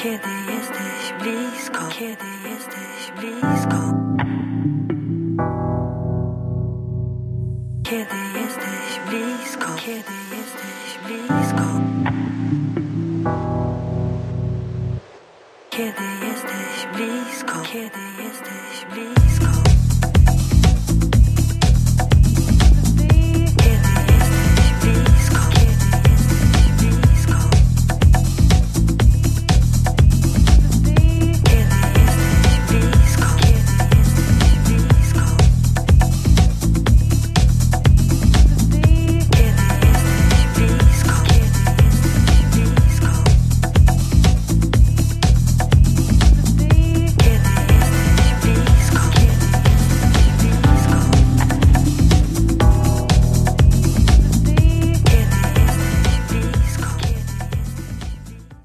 Kiedy jesteś blisko, kiedy jesteś blisko, kiedy jesteś blisko, kiedy jesteś blisko, kiedy jesteś blisko, kiedy jesteś blisko.